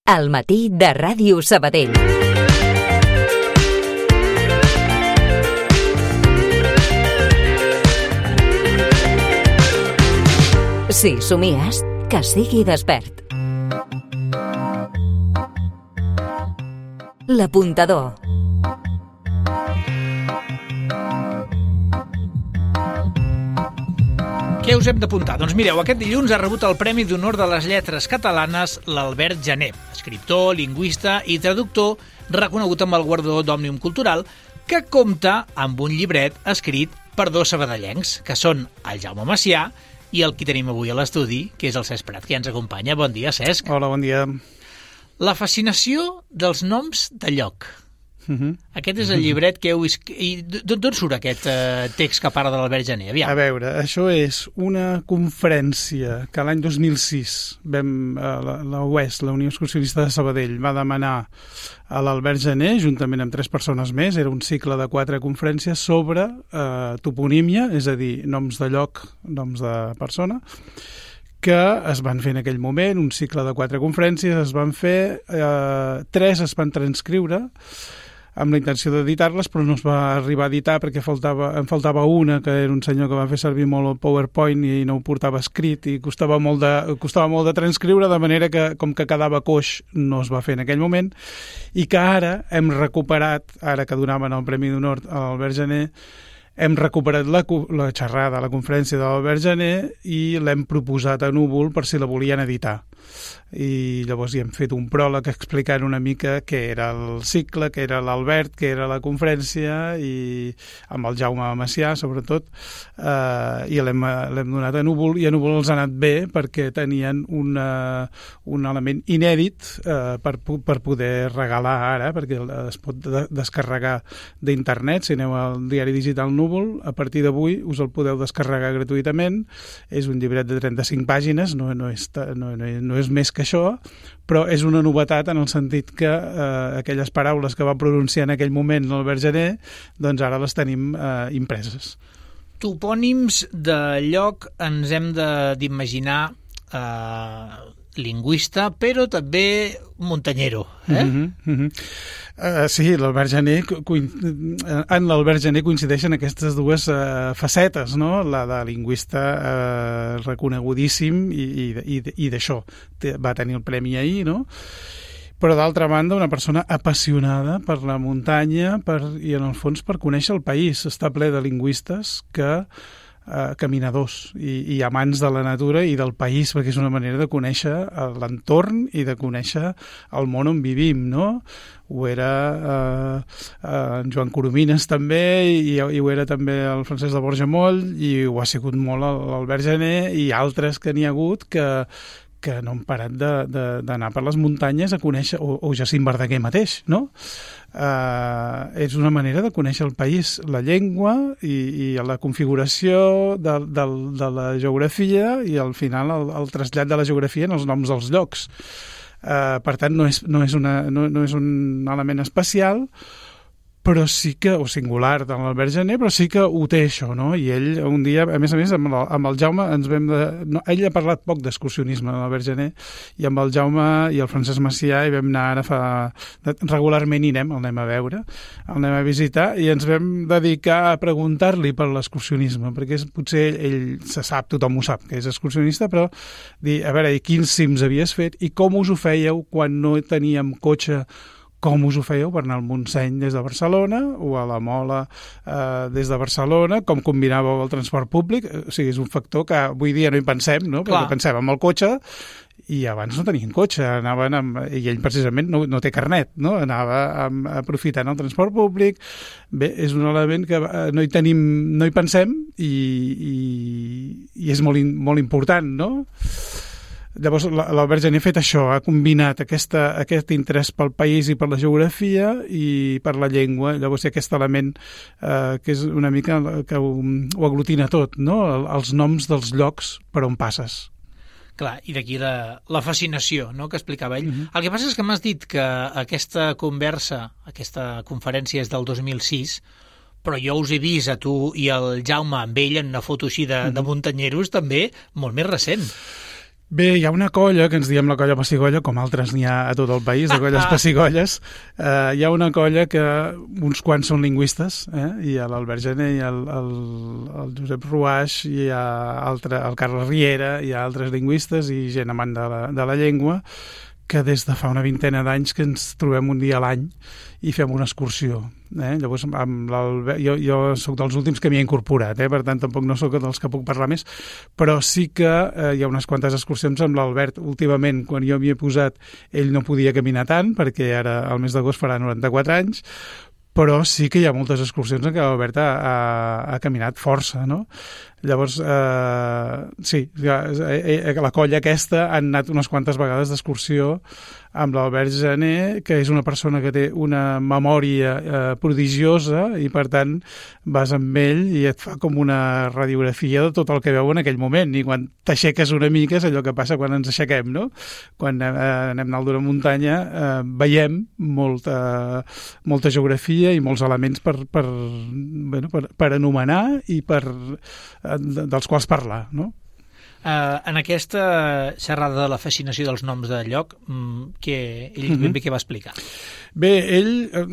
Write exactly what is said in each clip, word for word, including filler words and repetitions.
Al matí de Ràdio Sabadell. Si somies, que sigui despert. L'apuntador. Què us hem d'apuntar? Doncs mireu, aquest dilluns ha rebut el Premi d'Honor de les Lletres Catalanes l'Albert Jané, escriptor, lingüista i traductor reconegut amb el guardó d'Òmnium Cultural, que compta amb un llibret escrit per dos sabadellencs, que són el Jaume Macià i el que tenim avui a l'estudi, que és el Cesc Prat, que ja ens acompanya. Bon dia, Cesc. Hola, bon dia. La fascinació dels noms de lloc. Uh-huh. Aquest és el llibret que heu... I d'on surt aquest eh, text que parla de l'Albert Jané? Aviam. A veure, això és una conferència que l'any dos mil sis vam, eh, la, la U E S, la Unió Excursionista de Sabadell, va demanar a l'Albert Jané, juntament amb tres persones més, era un cicle de quatre conferències sobre eh, toponímia, és a dir, noms de lloc, noms de persona, que es van fer en aquell moment, un cicle de quatre conferències, es van fer, eh, tres es van transcriure, amb la intenció d'editar-les, però no es va arribar a editar perquè faltava, en faltava una, que era un senyor que va fer servir molt el PowerPoint i no ho portava escrit i costava molt de, costava molt de transcriure, de manera que, com que quedava coix, no es va fer en aquell moment, i que ara hem recuperat, ara que donaven el Premi d'Honor a l'Albert Jané, hem recuperat la, la xerrada, la conferència de l'Albert Jané i l'hem proposat a Núvol per si la volien editar. I llavors hi hem fet un pròleg explicant una mica què era el cicle, què era l'Albert, què era la conferència, i amb el Jaume Macià, sobretot, eh, i l'hem donat a Núvol, i a Núvol els ha anat bé perquè tenien una, un element inèdit eh, per, per poder regalar ara, perquè es pot de, descarregar d'internet. Si aneu al diari digital Núvol, a partir d'avui us el podeu descarregar gratuïtament. És un llibret de trenta-cinc pàgines, no, no, és, no, no, no és més que això, però és una novetat en el sentit que eh, aquelles paraules que va pronunciar en aquell moment l'Albert Jané, doncs ara les tenim eh, impreses. Topònims de lloc ens hem d'imaginar eh, lingüista, però també muntanyero. Eh? Uh-huh, uh-huh. Uh, sí, l'Albert Jané, en l'Albert Jané coincideixen aquestes dues uh, facetes, no? La de lingüista uh, reconegudíssim i, i, i d'això va tenir el premi ahir, no? Però d'altra banda una persona apassionada per la muntanya per, i en el fons per conèixer el país. Està ple de lingüistes que eh, caminadors i, i amants de la natura i del país, perquè és una manera de conèixer l'entorn i de conèixer el món on vivim, no? Ho era eh, eh, en Joan Coromines també, i, i ho era també el Francesc de Borja Moll, i ho ha sigut molt l'Albert Jané i altres que n'hi ha hagut que que no han parat d'anar per les muntanyes a conèixer, o, o Jacint Verdaguer mateix, no? Uh, és una manera de conèixer el país, la llengua i, i la configuració de, de, de la geografia i al final el, el trasllat de la geografia en els noms dels llocs. Uh, per tant, no és, no, és una, no, no és un element especial, però sí que, o singular de l'Albert Jané, però sí que ho té això, no? I ell un dia, a més a més, amb el, amb el Jaume ens vam... De, no, ell ha parlat poc d'excursionisme, l'Albert Jané, i amb el Jaume i el Francesc Macià hi vam anar ara fa... Regularment hi anem, el anem a veure, el anem a visitar, i ens vam dedicar a preguntar-li per l'excursionisme, perquè és, potser ell, ell se sap, tothom ho sap, que és excursionista, però dir, a veure, quins cims havies fet i com us ho fèieu quan no teníem cotxe, com us ho fèieu per anar al Montseny des de Barcelona o a la Mola eh, des de Barcelona, com combinàveu el transport públic. O sigui, és un factor que avui dia no hi pensem, no? Perquè pensem en el cotxe i abans no tenien cotxe, anaven amb, i ell precisament no, no té carnet, no? Anava amb, aprofitant el transport públic. Bé, és un element que no hi tenim, no hi pensem i, i, i és molt, molt important, no? Llavors l'Albert Jané ha fet això, ha combinat aquesta, aquest interès pel país i per la geografia i per la llengua. Llavors hi ha aquest element eh, que és una mica que ho, ho aglutina tot, no? Els noms dels llocs per on passes. Clar, i d'aquí la, la fascinació, no?, que explicava ell. Uh-huh. El que passa és que m'has dit que aquesta conversa, aquesta conferència és del dos mil sis, però jo us he vist a tu i el Jaume amb ell en una foto així de, uh-huh. de muntanyeros també molt més recent. Bé, hi ha una colla, que ens diem la colla Pessigolles, com altres n'hi ha a tot el país, de colles pessigolles. Uh, hi ha una colla que uns quants són lingüistes, eh? Hi ha l'Albert Gené, hi ha el, el, el Josep Ruaix, hi ha altre, el Carles Riera, hi ha altres lingüistes i gent amant de la, de la llengua, que des de fa una vintena d'anys que ens trobem un dia a l'any i fem una excursió. Eh? Llavors, amb jo, jo soc dels últims que m'hi he incorporat, eh? Per tant, tampoc no soc dels que puc parlar més, però sí que eh, hi ha unes quantes excursions amb l'Albert. Últimament, quan jo m'hi he posat, ell no podia caminar tant, perquè ara al mes d'agost farà noranta-quatre anys, però sí que hi ha moltes excursions en què l'Albert ha, ha, ha caminat força, no? Llavors, eh, sí, la colla aquesta han anat unes quantes vegades d'excursió amb l'Albert Gené, que és una persona que té una memòria eh, prodigiosa i, per tant, vas amb ell i et fa com una radiografia de tot el que veu en aquell moment. I quan t'aixeques una mica és allò que passa quan ens aixequem, no? Quan eh, anem dalt d'una muntanya eh, veiem molta, molta geografia i molts elements per, per, bueno, per, per anomenar i per, eh, dels quals parlar, no? Uh, en aquesta xerrada de la fascinació dels noms de lloc, que ell uh-huh. ben bé què va explicar? Bé, ell,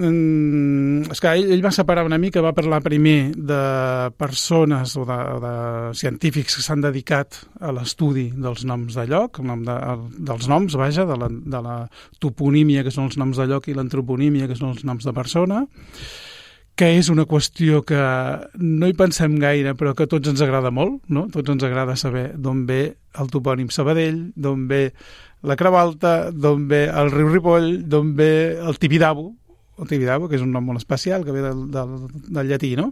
eh, és que ell, ell va separar una mica, va parlar primer de persones o de, o de científics que s'han dedicat a l'estudi dels noms de lloc, el nom de, el, dels noms, vaja, de la, de la toponímia, que són els noms de lloc, i l'antroponímia, que són els noms de persona, que és una qüestió que no hi pensem gaire, però que a tots ens agrada molt, no? Tots ens agrada saber d'on ve el topònim Sabadell, d'on ve la Cravalta, d'on ve el riu Ripoll, d'on ve el Tibidabo, el Tibidabo, que és un nom molt especial, que ve del, del, del llatí, no?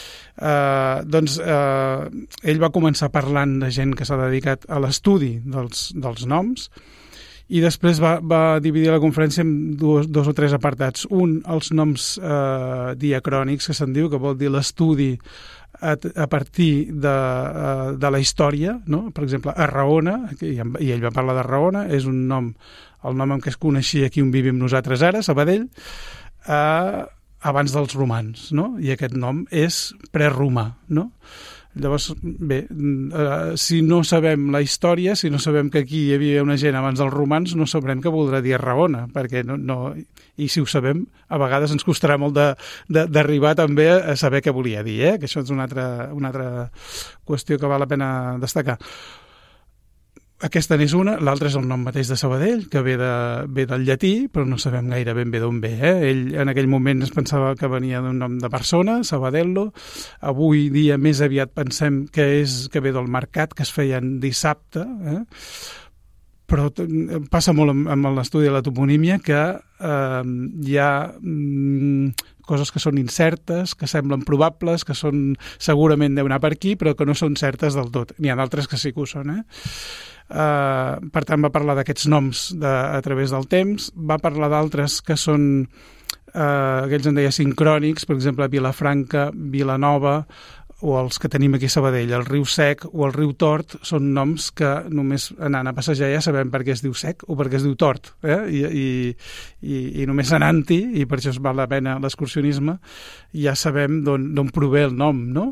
Uh, doncs uh, ell va començar parlant de gent que s'ha dedicat a l'estudi dels, dels noms, i després va, va dividir la conferència en dos, dos o tres apartats. Un, els noms eh, diacrònics, que se'n diu, que vol dir l'estudi a, a partir de, uh, de la història, no? Per exemple, Arraona, i, i ell va parlar d'Arraona, és un nom, el nom amb què es coneixia aquí on vivim nosaltres ara, Sabadell, eh, abans dels romans, no? I aquest nom és preromà, no? Llavors, bé, eh, si no sabem la història, si no sabem que aquí hi havia una gent abans dels romans, no sabrem què voldrà dir Arraona, perquè no, no, i si ho sabem, a vegades ens costarà molt d'arribar també a saber què volia dir, eh? Que això és una altra, una altra qüestió que val la pena destacar. Aquesta n'és una, l'altra és el nom mateix de Sabadell, que ve, de, ve del llatí, però no sabem gaire ben bé d'on ve. Eh? Ell en aquell moment es pensava que venia d'un nom de persona, Sabadello. Avui dia més aviat pensem que, és, que ve del mercat, que es feien dissabte, eh? Però passa molt amb, amb l'estudi de la toponímia que eh, hi ha mm, coses que són incertes, que semblen probables, que són segurament deu anar per aquí, però que no són certes del tot. N'hi ha d'altres que sí que ho són, eh? Uh, per tant va parlar d'aquests noms de, a través del temps, va parlar d'altres que són uh, aquells en deia sincrònics, per exemple Vilafranca, Vilanova, o els que tenim aquí a Sabadell, el riu Sec o el riu Tort, són noms que només anant a passejar ja sabem per què es diu Sec o per què es diu Tort, eh? I, i, i, i només anant-hi, i per això es val la pena l'excursionisme, ja sabem d'on prové el nom, no?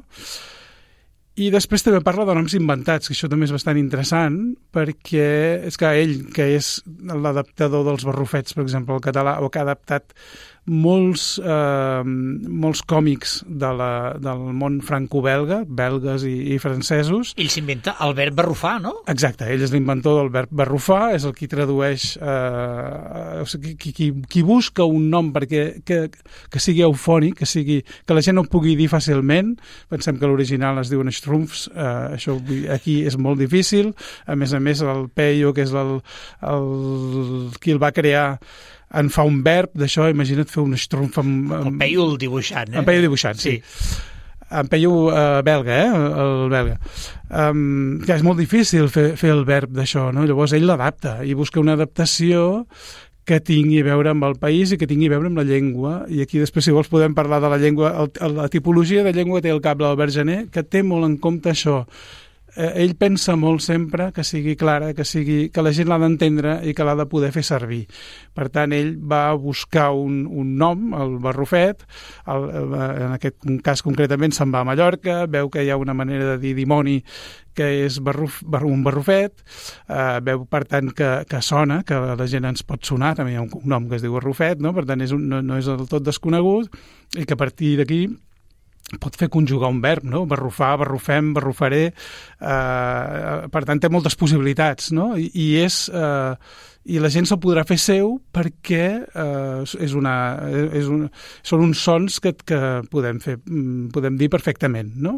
I després també parla de noms inventats, que això també és bastant interessant, perquè és que ell, que és l'adaptador dels barrufets, per exemple, el català, o que ha adaptat molts, eh, molts còmics de la, del món franco-belga, belgues i, i francesos. Ell s'inventa el verb barrufar, no? Exacte, ell és l'inventor del verb barrufar, és el qui tradueix, eh, o sigui, qui, qui, qui busca un nom perquè que, que sigui eufònic, que, sigui, que la gent no pugui dir fàcilment. Pensem que l'original es diuen Strumpfs, eh, això aquí és molt difícil. A més a més, el Peyo, que és el, el, qui el va crear, en fa un verb d'això, imagina't fer un Strumpf amb... amb... El Peyo el dibuixant, eh? El Peyo dibuixant, sí. sí. En Peyo uh, belga, eh? El belga. Um, que és molt difícil fer, fer el verb d'això, no? Llavors ell l'adapta i busca una adaptació que tingui a veure amb el país i que tingui a veure amb la llengua. I aquí després, si vols, podem parlar de la llengua, el, la tipologia de llengua que té al cap l'Albert Gené, que té molt en compte això. eh, ell pensa molt sempre que sigui clara, que, sigui, que la gent l'ha d'entendre i que l'ha de poder fer servir. Per tant, ell va buscar un, un nom, el Barrufet, el, en aquest cas concretament se'n va a Mallorca, veu que hi ha una manera de dir dimoni que és barruf, bar, un barrufet, eh, veu per tant que, que sona, que la gent ens pot sonar, també hi ha un nom que es diu Barrufet, no? Per tant és un, no, no és del tot desconegut, i que a partir d'aquí pot fer conjugar un verb, no? Barrufar, barrufem, barrufaré, eh, per tant té moltes possibilitats, no? I, i és... Eh, i la gent se'l podrà fer seu perquè eh, és una, és un, són uns sons que, que podem, fer, podem dir perfectament, no?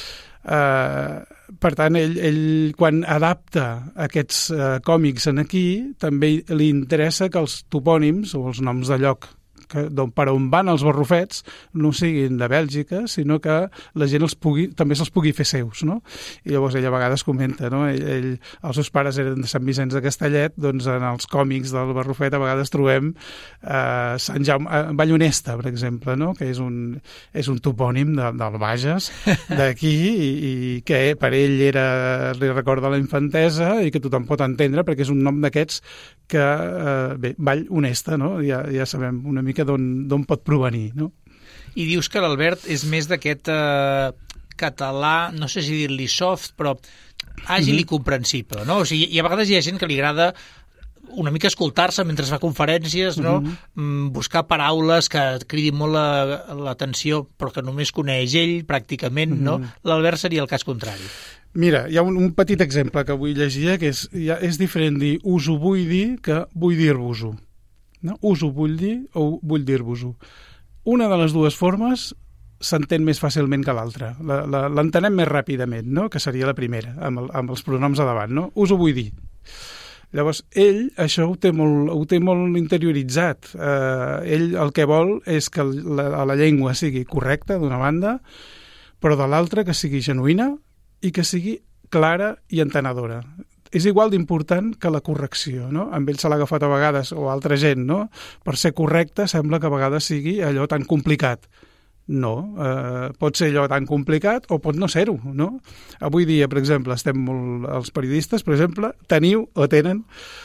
Uh, per tant, ell, ell quan adapta aquests uh, còmics en aquí, també li interessa que els topònims o els noms de lloc que, per on van els barrufets no siguin de Bèlgica, sinó que la gent els pugui, també se'ls pugui fer seus, no? I llavors ell a vegades comenta, no? Ell, ell, els seus pares eren de Sant Vicenç de Castellet, doncs en els còmics del barrufet a vegades trobem eh, Sant Jaume, eh, Vallhonesta, per exemple, no? Que és un, és un topònim de, del Bages d'aquí i, i que per ell era, li recorda la infantesa i que tothom pot entendre perquè és un nom d'aquests que, eh, bé, Vall Honesta, no? Ja, ja sabem una mica d'on pot provenir, no? I dius que l'Albert és més d'aquest eh, català, no sé si dir-li soft, però àgil mm-hmm. i comprensible, no? O sigui, i a vegades hi ha gent que li agrada una mica escoltar-se mentre fa conferències, no? Mm-hmm. Buscar paraules que cridin molt l'atenció, però que només coneix ell, pràcticament, mm-hmm. no? L'Albert seria el cas contrari. Mira, hi ha un, un petit exemple que vull llegir, que és, ja, és diferent dir us ho vull dir que vull dir-vos-ho. No? Us ho vull dir o vull dir-vos-ho. Una de les dues formes s'entén més fàcilment que l'altra. L'entenem més ràpidament, no? Que seria la primera, amb, el, amb els pronoms a davant. No? Us ho vull dir. Llavors, ell això ho té molt, ho té molt interioritzat. Eh, ell el que vol és que la, la llengua sigui correcta, d'una banda, però de l'altra que sigui genuïna i que sigui clara i entenedora. És igual d'important que la correcció, no? Amb ell se l'ha agafat a vegades, o altra gent, no? Per ser correcte sembla que a vegades sigui allò tan complicat. No, eh, pot ser allò tan complicat o pot no ser-ho, no? Avui dia, per exemple, estem molt, els periodistes, per exemple, teniu o tenen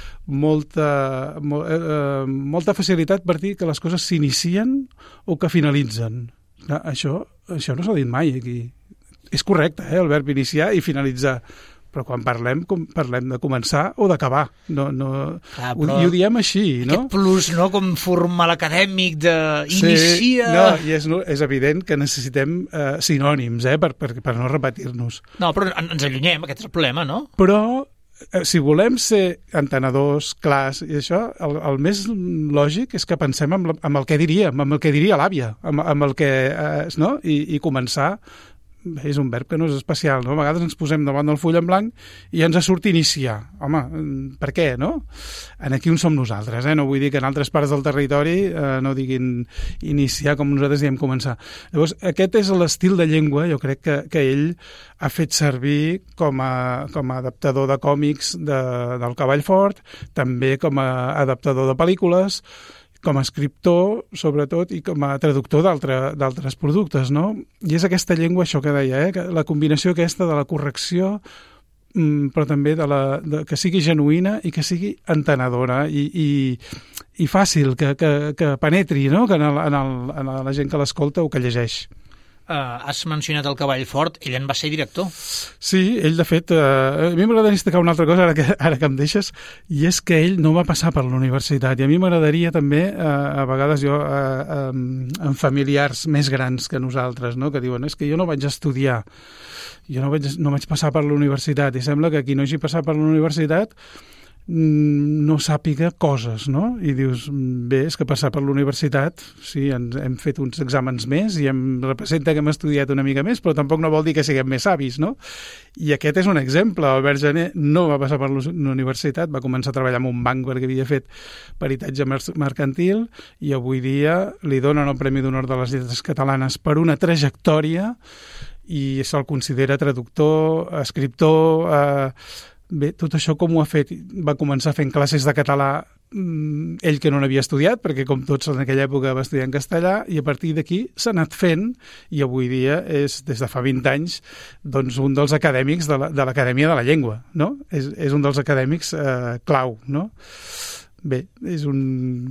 molta, mo, eh, molta facilitat per dir que les coses s'inicien o que finalitzen. Clar, això, això no s'ha dit mai aquí. És correcte, eh, el verb iniciar i finalitzar, però quan parlem, com, parlem de començar o d'acabar. No, no, ah, ho, I ho diem així, no? Aquest plus, no?, com formal acadèmic d'inicia... Sí, no, i és, és evident que necessitem eh, sinònims, eh, per, per, per no repetir-nos. No, però ens allunyem, aquest és el problema, no? Però eh, si volem ser entenedors, clars, i això, el, el més lògic és que pensem amb, amb el que diríem, amb el que diria l'àvia, amb, amb el que... Eh, no? I, i començar... és un verb que no és especial, no? A vegades ens posem davant del full en blanc i ens surt iniciar. Home, per què, no? En aquí on som nosaltres, eh? No vull dir que en altres parts del territori eh, no diguin iniciar com nosaltres diem començar. Llavors, aquest és l'estil de llengua, jo crec que, que ell ha fet servir com a, com a adaptador de còmics de, del Cavall Fort, també com a adaptador de pel·lícules, com a escriptor, sobretot, i com a traductor d'altres productes, no? I és aquesta llengua, això que deia, eh? La combinació aquesta de la correcció, però també de la, de, que sigui genuïna i que sigui entenedora i, i, i fàcil, que, que, que penetri, no? Que en, el, en, el, en la gent que l'escolta o que llegeix. Uh, has mencionat el Cavall Fort, ell en va ser director. Sí, ell de fet, uh, a mi m'agradaria destacar una altra cosa ara que, ara que em deixes, i és que ell no va passar per la universitat, i a mi m'agradaria també, uh, a vegades jo, uh, um, amb familiars més grans que nosaltres, no? Que diuen, és que jo no vaig estudiar, jo no vaig, no vaig passar per la universitat, i sembla que qui no hagi passat per la universitat no sàpiga coses, no? I dius, bé, és que passar per la universitat, sí, ens hem fet uns exàmens més i em representa que hem estudiat una mica més, però tampoc no vol dir que siguem més savis, no? I aquest és un exemple. Albert Jané no va passar per la universitat, va començar a treballar en un banc perquè havia fet peritatge mercantil i avui dia li donen el Premi d'Honor de les Lletres Catalanes per una trajectòria i se'l considera traductor, escriptor... Eh, Bé, tot això com ho ha fet? Va començar fent classes de català ell que no n'havia estudiat, perquè com tots en aquella època va estudiar en castellà, i a partir d'aquí s'ha anat fent, i avui dia és, des de fa vint anys, doncs un dels acadèmics de l'Acadèmia de la Llengua, no? És, és un dels acadèmics eh, clau, no? Bé, és un...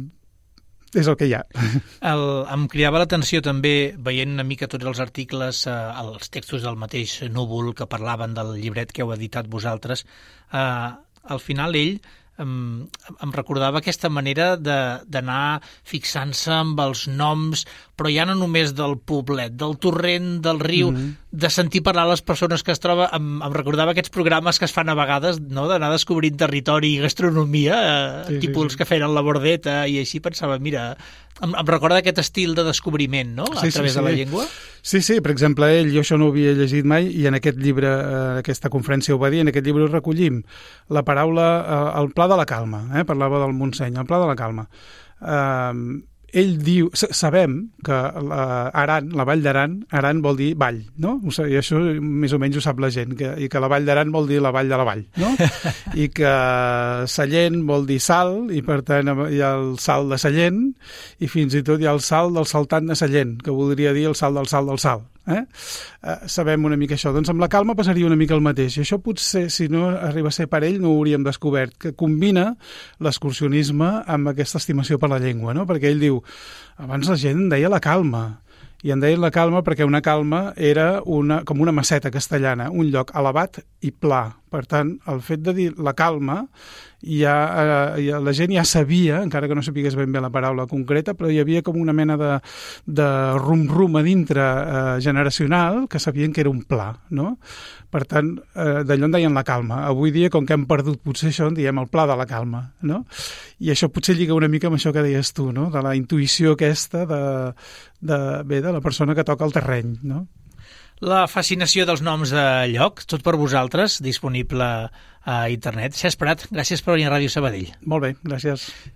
és el que hi ha. El, em cridava l'atenció també, veient una mica tots els articles, eh, els textos del mateix Núvol que parlaven del llibret que heu editat vosaltres, eh, al final ell em, em recordava aquesta manera d'anar fixant-se amb els noms, però ja no només del poblet, del torrent, del riu, mm-hmm. de sentir parlar les persones que es troba. Em, em recordava aquests programes que es fan a vegades, no?, d'anar descobrint territori i gastronomia, eh, sí, tipus sí, sí. que feien la Bordeta, i així pensava, mira, em, em recorda aquest estil de descobriment, no?, a sí, través sí, sí. de la llengua. Sí, sí, per exemple, ell, jo això no ho havia llegit mai, i en aquest llibre, en aquesta conferència ho va dir, en aquest llibre recollim la paraula, eh, el Pla de la Calma, eh? Parlava del Montseny, el Pla de la Calma. Eh, ell diu, sabem que la, Aran, la Vall d'Aran, Aran vol dir vall, no? I això més o menys ho sap la gent, que, i que la Vall d'Aran vol dir la vall de la vall, no? I que Sallent vol dir sal, i per tant hi ha el salt de Sallent, i fins i tot hi ha el salt del saltant de Sallent, que voldria dir el salt del salt del salt. Eh? Eh, sabem una mica això. Doncs amb la Calma passaria una mica el mateix. I això potser, si no arriba a ser per ell, no ho hauríem descobert, que combina l'excursionisme amb aquesta estimació per la llengua, no? Perquè ell diu, abans la gent en deia la Calma, i en deien la Calma perquè una calma era una, com una maceta castellana, un lloc elevat i pla. Per tant, el fet de dir la Calma, ja, eh, ja, la gent ja sabia, encara que no sapigués ben bé la paraula concreta, però hi havia com una mena de, de rum-rum a dintre eh, generacional que sabien que era un pla, no? Per tant, eh, d'allò en deien la Calma. Avui dia, com que hem perdut potser això, en diem el Pla de la Calma, no? I això potser lliga una mica amb això que deies tu, no?, de la intuïció aquesta de, de, bé, de la persona que toca el terreny, no? La fascinació dels noms de lloc, tot per vosaltres, disponible a internet. Cesc Prat, gràcies per venir a Ràdio Sabadell. Molt bé, gràcies.